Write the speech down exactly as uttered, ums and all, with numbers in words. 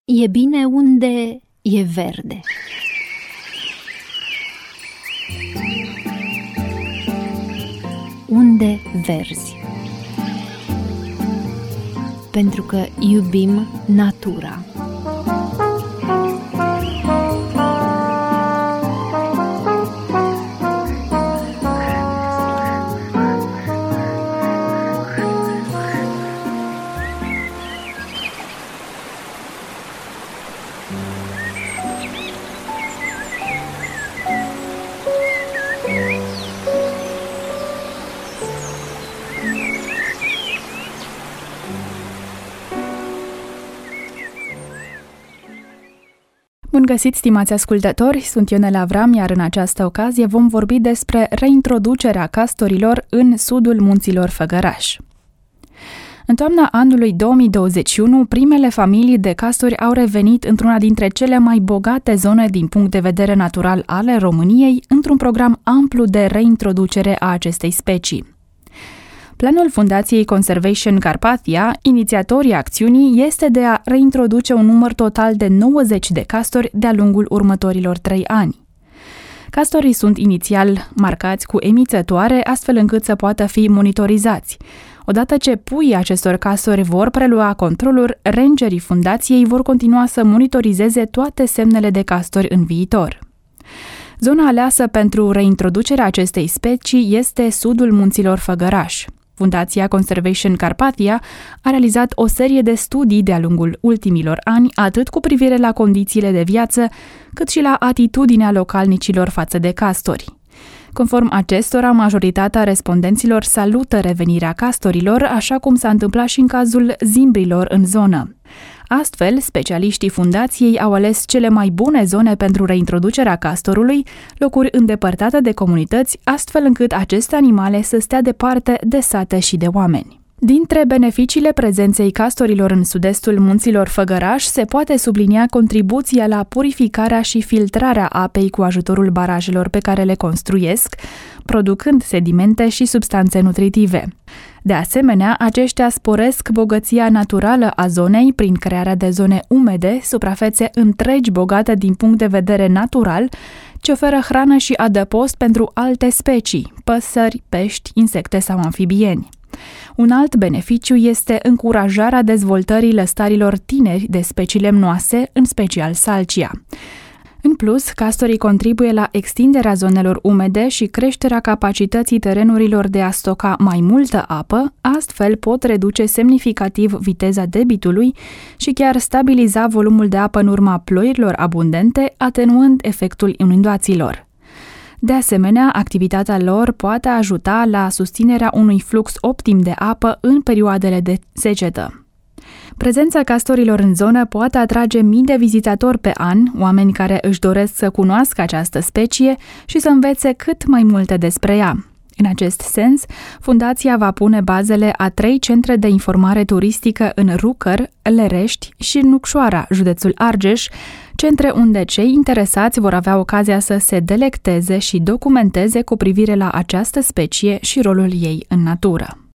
E bine unde e verde. Unde verzi. Pentru că iubim natura. Bun găsit, stimați ascultători, sunt Ionela Avram, iar în această ocazie vom vorbi despre reintroducerea castorilor în sudul munților Făgăraș. În toamna anului două mii douăzeci și unu, primele familii de castori au revenit într-una dintre cele mai bogate zone din punct de vedere natural ale României, într-un program amplu de reintroducere a acestei specii. Planul Fundației Conservation Carpathia, inițiatorii acțiunii, este de a reintroduce un număr total de nouăzeci de castori de-a lungul următorilor trei ani. Castorii sunt inițial marcați cu emițătoare, astfel încât să poată fi monitorizați. Odată ce puii acestor castori vor prelua controlul, rangerii fundației vor continua să monitorizeze toate semnele de castori în viitor. Zona aleasă pentru reintroducerea acestei specii este sudul munților Făgăraș. Fundația Conservation Carpathia a realizat o serie de studii de-a lungul ultimilor ani, atât cu privire la condițiile de viață, cât și la atitudinea localnicilor față de castori. Conform acestora, majoritatea respondenților salută revenirea castorilor, așa cum s-a întâmplat și în cazul zimbrilor în zonă. Astfel, specialiștii fundației au ales cele mai bune zone pentru reintroducerea castorului, locuri îndepărtate de comunități, astfel încât aceste animale să stea departe de sate și de oameni. Dintre beneficiile prezenței castorilor în sud-estul munților Făgăraș se poate sublinia contribuția la purificarea și filtrarea apei cu ajutorul barajelor pe care le construiesc, producând sedimente și substanțe nutritive. De asemenea, aceștia sporesc bogăția naturală a zonei prin crearea de zone umede, suprafețe întregi bogate din punct de vedere natural, ce oferă hrană și adăpost pentru alte specii, păsări, pești, insecte sau amfibieni. Un alt beneficiu este încurajarea dezvoltării lăstarilor tineri de specii lemnoase, în special salcia. În plus, castorii contribuie la extinderea zonelor umede și creșterea capacității terenurilor de a stoca mai multă apă, astfel pot reduce semnificativ viteza debitului și chiar stabiliza volumul de apă în urma ploilor abundente, atenuând efectul inundațiilor. De asemenea, activitatea lor poate ajuta la susținerea unui flux optim de apă în perioadele de secetă. Prezența castorilor în zonă poate atrage mii de vizitatori pe an, oameni care își doresc să cunoască această specie și să învețe cât mai multe despre ea. În acest sens, fundația va pune bazele a trei centre de informare turistică în Rucăr, Lerești și Nucșoara, județul Argeș, centre unde cei interesați vor avea ocazia să se delecteze și documenteze cu privire la această specie și rolul ei în natură.